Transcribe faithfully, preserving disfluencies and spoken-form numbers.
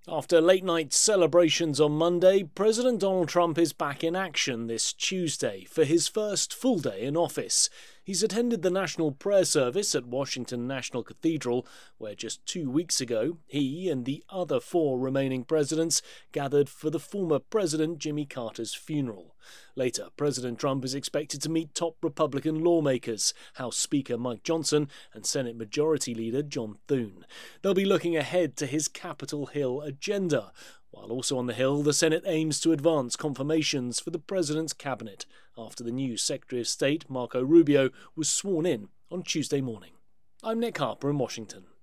After late-night celebrations on Monday, President Donald Trump is back in action this Tuesday for his first full day in office. He's attended the National Prayer Service at Washington National Cathedral, where just two weeks ago, he and the other four remaining presidents gathered for the former President Jimmy Carter's funeral. Later, President Trump is expected to meet top Republican lawmakers, House Speaker Mike Johnson and Senate Majority Leader John Thune. They'll be looking ahead to his Capitol Hill agenda. While also on the Hill, the Senate aims to advance confirmations for the president's cabinet after the new Secretary of State, Marco Rubio, was sworn in on Tuesday morning. I'm Nick Harper in Washington.